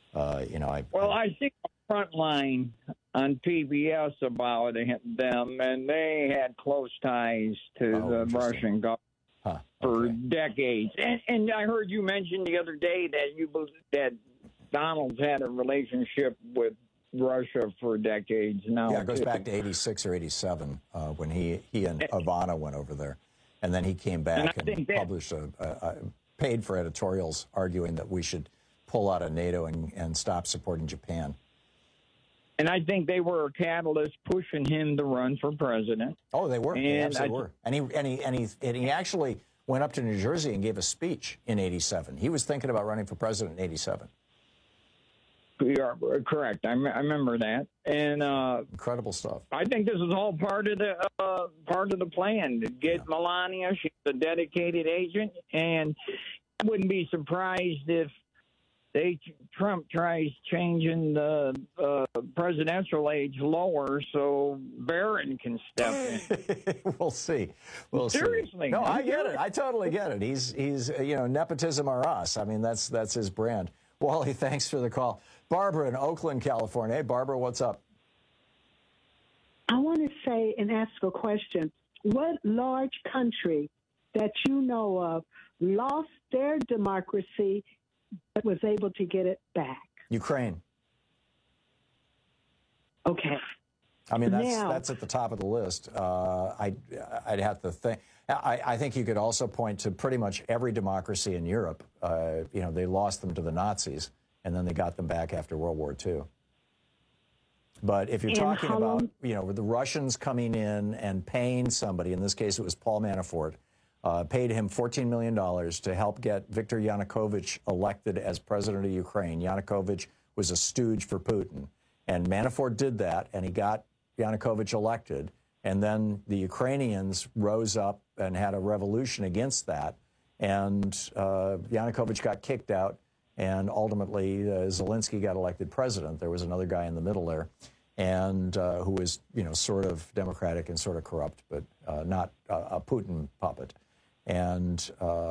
I see a front line on PBS about them, and they had close ties to the Russian government for decades. And I heard you mention the other day that Donald's had a relationship with Russia for decades now. Yeah, it goes back to 86 or 87 when he and Ivana went over there. And then he came back and published paid for editorials arguing that we should pull out of NATO and stop supporting Japan. And I think they were a catalyst pushing him to run for president. Oh, they were. They absolutely were. And he actually went up to New Jersey and gave a speech in 87. He was thinking about running for president in 87. Yeah, correct. I remember that. And incredible stuff. I think this is all part of the plan to get Melania. She's a dedicated agent, and I wouldn't be surprised if Trump tries changing the presidential age lower so Barron can step in. We'll see. Seriously. No, I get it. I totally get it. He's nepotism or us. I mean, that's his brand. Wally, thanks for the call. Barbara in Oakland, California. Hey, Barbara, what's up? I want to say and ask a question. What large country that you know of lost their democracy but was able to get it back? Ukraine. Okay. I mean, that's at the top of the list. I'd have to think. I think you could also point to pretty much every democracy in Europe. They lost them to the Nazis, and then they got them back after World War II. But if you're talking about, the Russians coming in and paying somebody, in this case it was Paul Manafort, paid him $14 million to help get Viktor Yanukovych elected as president of Ukraine. Yanukovych was a stooge for Putin. And Manafort did that, and he got Yanukovych elected. And then the Ukrainians rose up and had a revolution against that. And Yanukovych got kicked out. And ultimately, Zelensky got elected president. There was another guy in the middle there, and who was, sort of democratic and sort of corrupt, but not a Putin puppet. And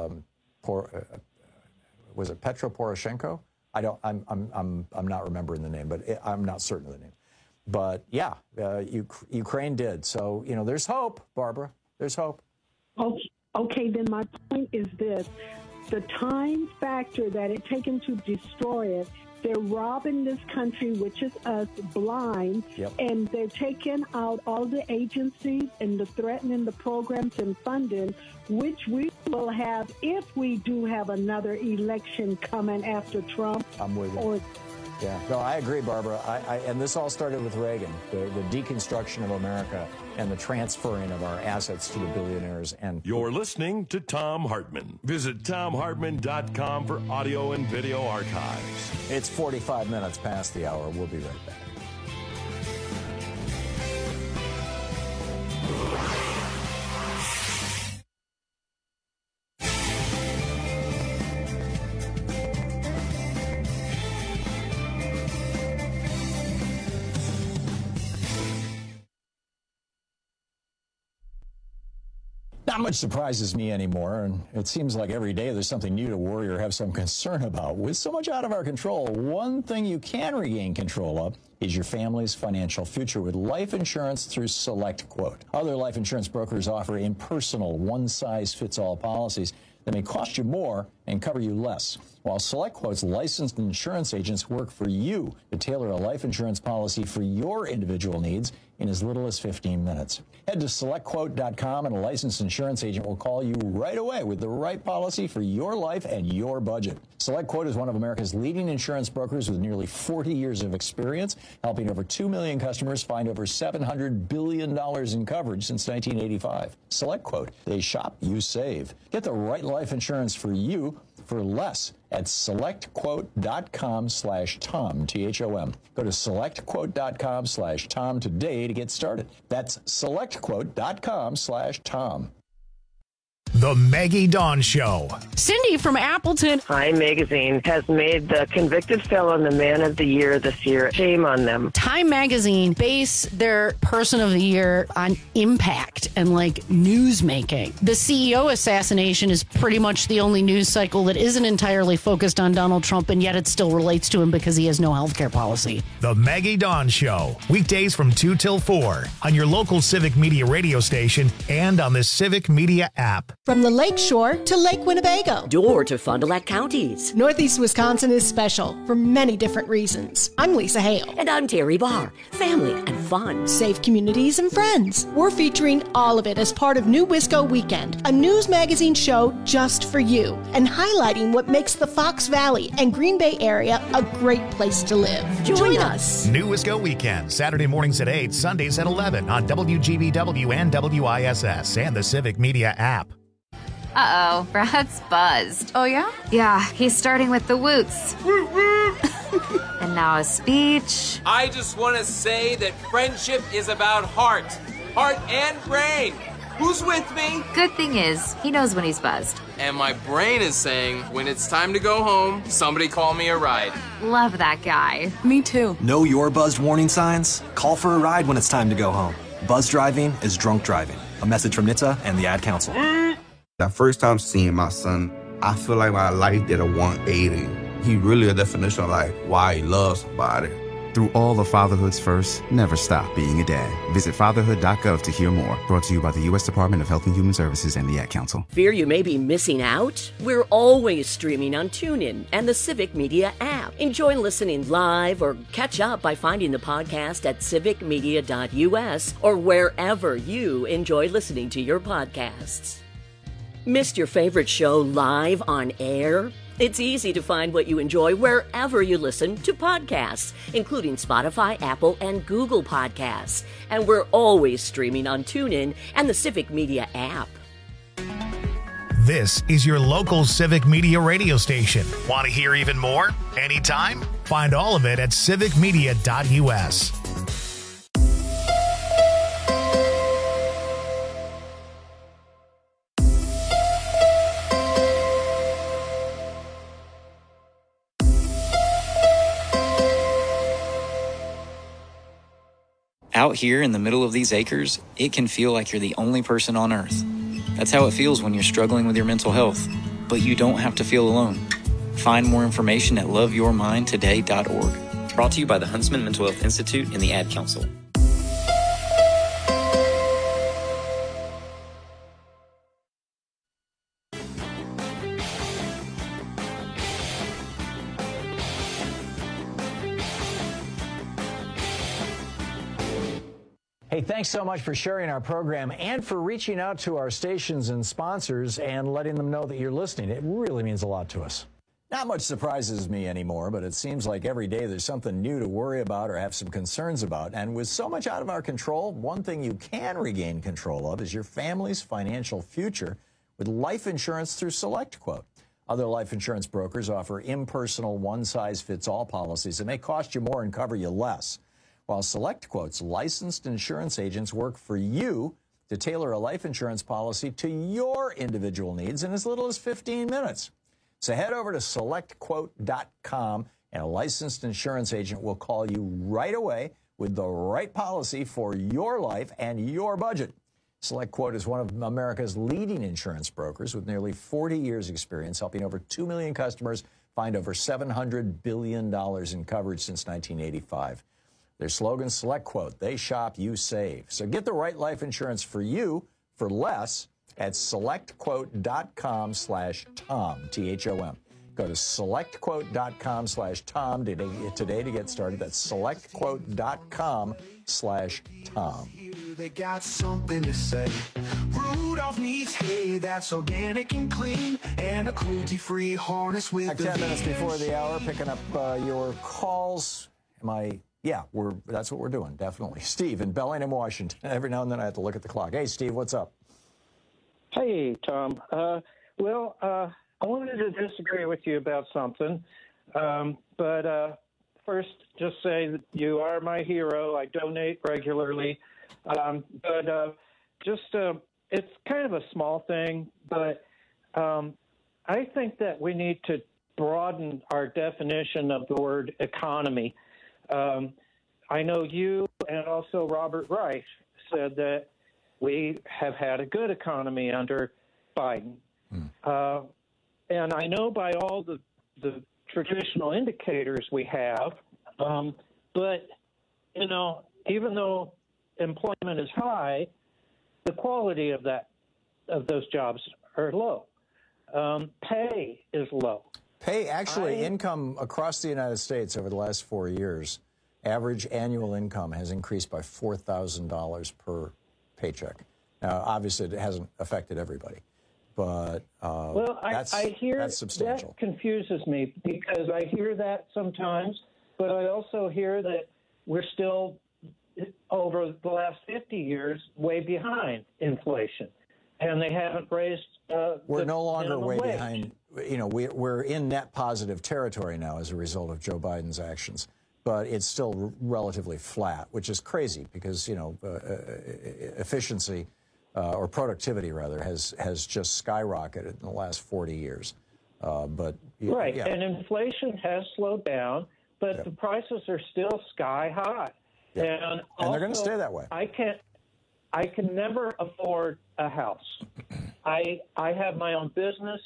was it Petro Poroshenko? I'm not remembering the name, but I'm not certain of the name. But yeah, Ukraine did. So there's hope, Barbara. There's hope. Okay, then my point is this. The time factor that it taken to destroy it, they're robbing this country, which is us, blind, and they're taking out all the agencies and threatening the programs and funding, which we will have if we do have another election coming after Trump. I'm with you. Yeah, no, I agree, Barbara. And this all started with Reagan, the deconstruction of America and the transferring of our assets to the billionaires. And you're listening to Thom Hartmann. Visit ThomHartmann.com for audio and video archives. It's 45 minutes past the hour. We'll be right back. Not much surprises me anymore, and it seems like every day there's something new to worry or have some concern about. With so much out of our control, one thing you can regain control of is your family's financial future with life insurance through SelectQuote. Other life insurance brokers offer impersonal, one-size-fits-all policies that may cost you more and cover you less, while SelectQuote's licensed insurance agents work for you to tailor a life insurance policy for your individual needs in as little as 15 minutes. Head to SelectQuote.com and a licensed insurance agent will call you right away with the right policy for your life and your budget. SelectQuote is one of America's leading insurance brokers with nearly 40 years of experience, helping over 2 million customers find over $700 billion in coverage since 1985. SelectQuote. They shop, you save. Get the right life insurance for you for less at SelectQuote.com/Tom, T-H-O-M. Go to SelectQuote.com/Tom today to get started. That's SelectQuote.com/Tom. The Maggie Dawn Show. Cindy from Appleton. Time Magazine has made the convicted felon the man of the year this year. Shame on them. Time Magazine base their person of the year on impact and news making. The CEO assassination is pretty much the only news cycle that isn't entirely focused on Donald Trump, and yet it still relates to him because he has no health care policy. The Maggie Dawn Show. Weekdays from 2 till 4 on your local Civic Media radio station and on the Civic Media app. From the Lake Shore to Lake Winnebago. Door to Fond du Lac counties. Northeast Wisconsin is special for many different reasons. I'm Lisa Hale. And I'm Terry Barr. Family and fun. Safe communities and friends. We're featuring all of it as part of New Wisco Weekend, a news magazine show just for you, and highlighting what makes the Fox Valley and Green Bay area a great place to live. Join us. New Wisco Weekend, Saturday mornings at 8, Sundays at 11 on WGBW and WISS and the Civic Media app. Uh-oh, Brad's buzzed. Oh, yeah? Yeah, he's starting with the woots. And now a speech. I just want to say that friendship is about heart and brain. Who's with me? Good thing is, he knows when he's buzzed. And my brain is saying, when it's time to go home, somebody call me a ride. Love that guy. Me too. Know your buzzed warning signs? Call for a ride when it's time to go home. Buzz driving is drunk driving. A message from NHTSA and the Ad Council. That first time seeing my son, I feel like my life did a 180. He really a definition of why he loves somebody. Through all of fatherhood's first, never stop being a dad. Visit fatherhood.gov to hear more. Brought to you by the U.S. Department of Health and Human Services and the Ad Council. Fear you may be missing out? We're always streaming on TuneIn and the Civic Media app. Enjoy listening live or catch up by finding the podcast at civicmedia.us or wherever you enjoy listening to your podcasts. Missed your favorite show live on air? It's easy to find what you enjoy wherever you listen to podcasts, including Spotify, Apple, and Google Podcasts. And we're always streaming on TuneIn and the Civic Media app. This is your local Civic Media radio station. Want to hear even more? Anytime? Find all of it at civicmedia.us. Out here in the middle of these acres, it can feel like you're the only person on Earth. That's how it feels when you're struggling with your mental health. But you don't have to feel alone. Find more information at loveyourmindtoday.org. Brought to you by the Huntsman Mental Health Institute and the Ad Council. Hey, thanks so much for sharing our program and for reaching out to our stations and sponsors and letting them know that you're listening. It really means a lot to us. Not much surprises me anymore, but it seems like every day there's something new to worry about or have some concerns about. And with so much out of our control, one thing you can regain control of is your family's financial future with life insurance through SelectQuote. Other life insurance brokers offer impersonal, one-size-fits-all policies that may cost you more and cover you less, while SelectQuote's licensed insurance agents work for you to tailor a life insurance policy to your individual needs in as little as 15 minutes. So head over to SelectQuote.com, and a licensed insurance agent will call you right away with the right policy for your life and your budget. SelectQuote is one of America's leading insurance brokers with nearly 40 years' experience, helping over 2 million customers find over $700 billion in coverage since 1985. Their slogan, SelectQuote, they shop, you save. So get the right life insurance for you for less at SelectQuote.com/Tom, T-H-O-M. Go to SelectQuote.com/Tom today to get started. That's SelectQuote.com/Tom. They got something to say. Rudolph needs hay that's organic and clean, and a cruelty-free harness with 10 minutes before the hour, picking up your calls. Yeah, that's what we're doing, definitely. Steve in Bellingham, Washington. Every now and then I have to look at the clock. Hey, Steve, what's up? Hey, Tom. I wanted to disagree with you about something. But first, just say that you are my hero. I donate regularly. It's kind of a small thing, but I think that we need to broaden our definition of the word economy. I know you and also Robert Reich said that we have had a good economy under Biden. And I know by all the traditional indicators we have, but, you know, even though employment is high, the quality of those jobs are low. Pay is low. Income across the United States over the last 4 years, average annual income has increased by $4,000 per paycheck. Now, obviously, it hasn't affected everybody, but that's substantial. That confuses me because I hear that sometimes, but I also hear that we're still, over the last 50 years, way behind inflation, and they haven't raised we're no longer way wage. behind. You know, we're in net positive territory now as a result of Joe Biden's actions, but it's still relatively flat, which is crazy because, you know, efficiency or productivity, rather, has just skyrocketed in the last 40 years. And inflation has slowed down, but the prices are still sky high. And they're going to stay that way. I can never afford a house. I have my own business.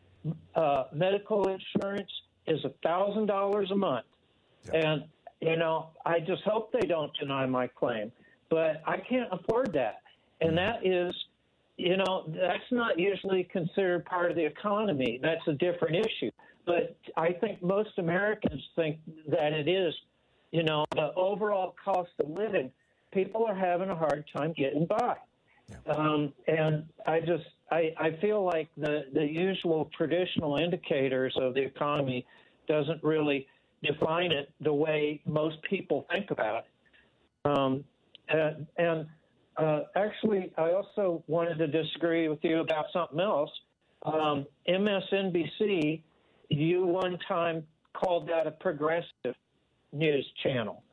Medical insurance is $1,000 a month. And, you know, I just hope they don't deny my claim. But I can't afford that. And that is, you know, that's not usually considered part of the economy. That's a different issue. But I think most Americans think that it is, you know, the overall cost of living. People are having a hard time getting by. And I feel like the usual traditional indicators of the economy doesn't really define it the way most people think about it. Actually, I also wanted to disagree with you about something else. MSNBC, you one time called that a progressive news channel.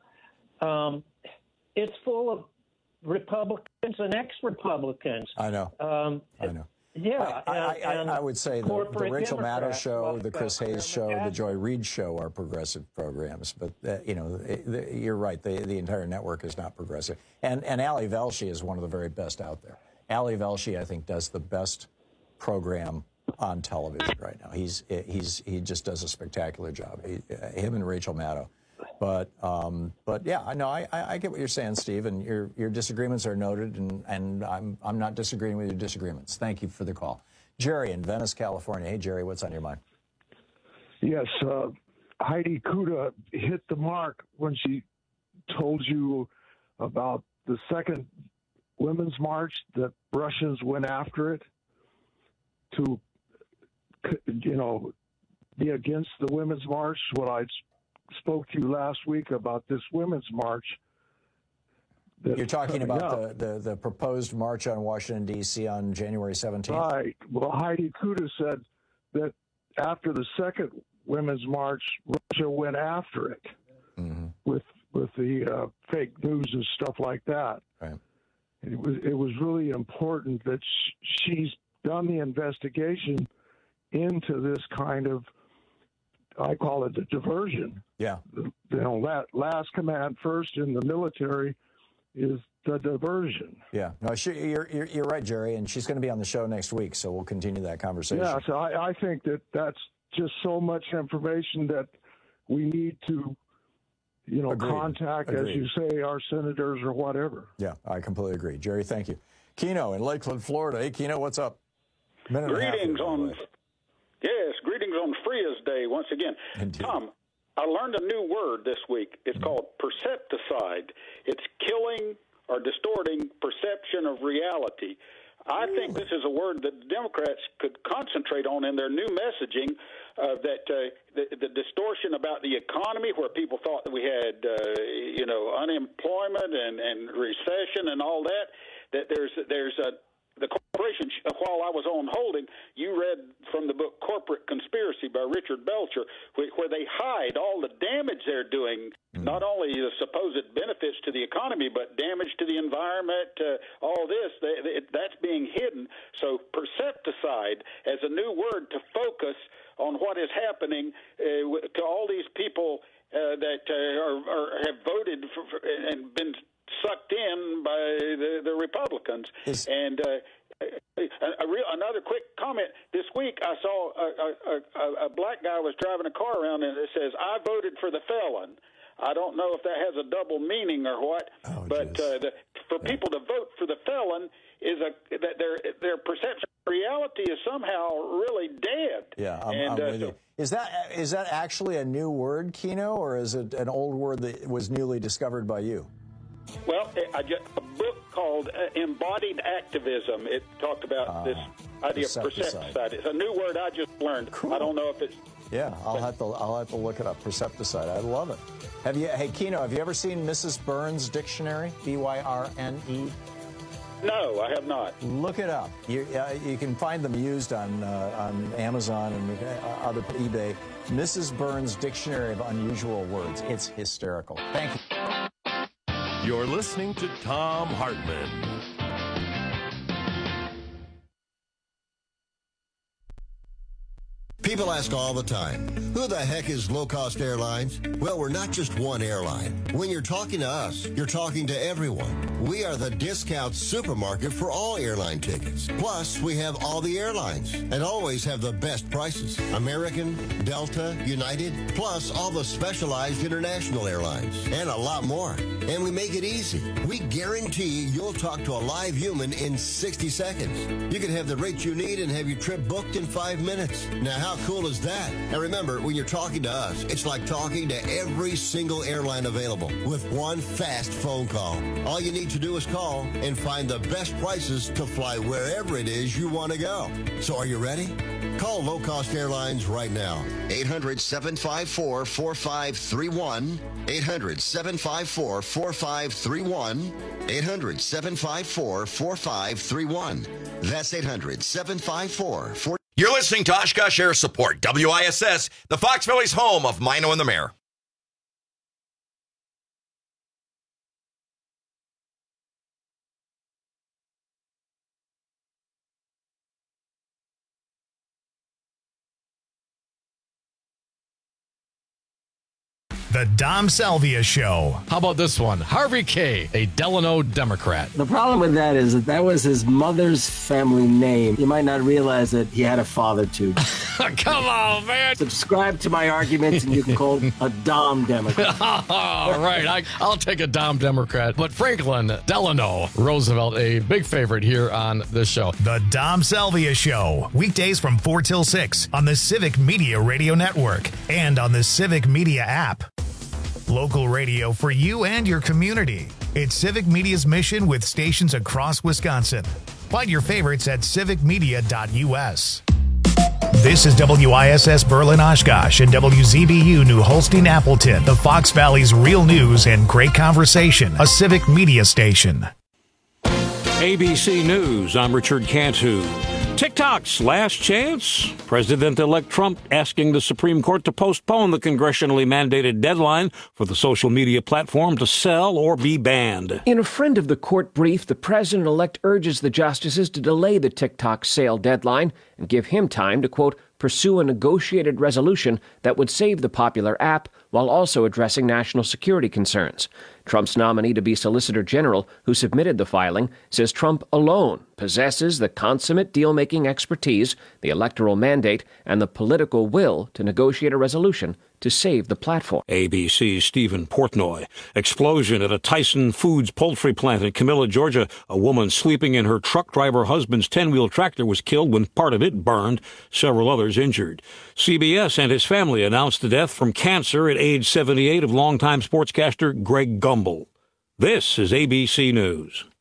It's full of Republicans and ex-Republicans. I know. Yeah, I would say the Rachel Maddow Democrats show, the Chris Hayes show, the Joy Reid show are progressive programs. But, you're right. The entire network is not progressive. And Ali Velshi is one of the very best out there. Ali Velshi, I think, does the best program on television right now. He just does a spectacular job. Him and Rachel Maddow. But yeah, no, I get what you're saying, Steve, and your disagreements are noted, and I'm not disagreeing with your disagreements. Thank you for the call. Jerry in Venice, California. Hey, Jerry, what's on your mind? Yes, Heidi Kuda hit the mark when she told you about the second Women's March, that Russians went after it to, be against the Women's March. What I spoke to you last week about this Women's March. You're talking about the proposed march on Washington, D.C. on January 17th? Right. Well, Heidi Kuda said that after the second Women's March, Russia went after it with the fake news and stuff like that. Right. It was really important that she's done the investigation into this kind of, I call it the diversion. Yeah. That last command first in the military is the diversion. Yeah. No, you're right, Jerry, and she's going to be on the show next week, so we'll continue that conversation. Yeah, so I think that's just so much information that we need to, contact, as you say, our senators or whatever. Yeah, I completely agree. Jerry, thank you. Keno in Lakeland, Florida. Hey, Keno, what's up? Greetings on Fria's Day once again. Indeed. Tom, I learned a new word this week. It's called percepticide. It's killing or distorting perception of reality. I think this is a word that the Democrats could concentrate on in their new messaging, that the distortion about the economy, where people thought that we had, unemployment and recession and all that, that there's the corporation, while I was on holding, you read from the book Corporate Conspiracy by Richard Belcher, where they hide all the damage they're doing, not only the supposed benefits to the economy, but damage to the environment, all this, that's being hidden. So percepticide as a new word to focus on what is happening to all these people that have voted and been sucked in by the Republicans. Another quick comment. This week I saw a black guy was driving a car around and it says, "I voted for the felon." I don't know if that has a double meaning or what, but for people to vote for the felon is that their perception of reality is somehow really dead. Yeah, I'm with you. Is that actually a new word, Keno, or is it an old word that was newly discovered by you? Well, a book called Embodied Activism. It talked about this idea of percepticide. It's a new word I just learned. Cool. I don't know if it's. Yeah, I'll have to look it up. Percepticide. I love it. Hey, Keno, have you ever seen Mrs. Burns' dictionary? Byrne? No, I have not. Look it up. You can find them used on Amazon and other eBay. Mrs. Burns' Dictionary of Unusual Words. It's hysterical. Thank you. You're listening to Thom Hartmann. People ask all the time, who the heck is Low Cost Airlines? Well, we're not just one airline. When you're talking to us, you're talking to everyone. We are the discount supermarket for all airline tickets. Plus, we have all the airlines and always have the best prices. American, Delta, United, plus all the specialized international airlines and a lot more. And we make it easy. We guarantee you'll talk to a live human in 60 seconds. You can have the rate you need and have your trip booked in 5 minutes. Now, how cool is that? And remember, when you're talking to us, it's like talking to every single airline available with one fast phone call. All you need to do is call and find the best prices to fly wherever it is you want to go. So are you ready? Call Low Cost Airlines right now. 800-754-4531. 800-754-4531. 800-754-4531. That's 800-754-4531. You're listening to Oshkosh Air Support, WISS, the Fox Valley's home of Mino and the Mayor. The Dom Salvia Show. How about this one? Harvey K., a Delano Democrat. The problem with that is that was his mother's family name. You might not realize that he had a father, too. Come on, man. Subscribe to my arguments, and you can call a Dom Democrat. All right, I'll take a Dom Democrat. But Franklin Delano Roosevelt, a big favorite here on this show. The Dom Salvia Show. Weekdays from 4 till 6 on the Civic Media Radio Network and on the Civic Media app. Local radio for you and your community. It's Civic Media's mission with stations across Wisconsin. Find your favorites at civicmedia.us. This is WISS Berlin Oshkosh and WZBU New Holstein Appleton, the Fox Valley's real news and great conversation, a Civic Media station. ABC News, I'm Richard Cantu. TikTok's last chance? President-elect Trump asking the Supreme Court to postpone the congressionally mandated deadline for the social media platform to sell or be banned. In a friend of the court brief, the president-elect urges the justices to delay the TikTok sale deadline and give him time to, quote, pursue a negotiated resolution that would save the popular app while also addressing national security concerns. Trump's nominee to be Solicitor General, who submitted the filing, says Trump alone possesses the consummate deal-making expertise, the electoral mandate, and the political will to negotiate a resolution to save the platform. ABC's Stephen Portnoy. Explosion at a Tyson Foods poultry plant in Camilla, Georgia. A woman sleeping in her truck driver husband's 10-wheel tractor was killed when part of it burned. Several others injured. CBS and his family announced the death from cancer at age 78 of longtime sportscaster Greg Gumbel. This is ABC News.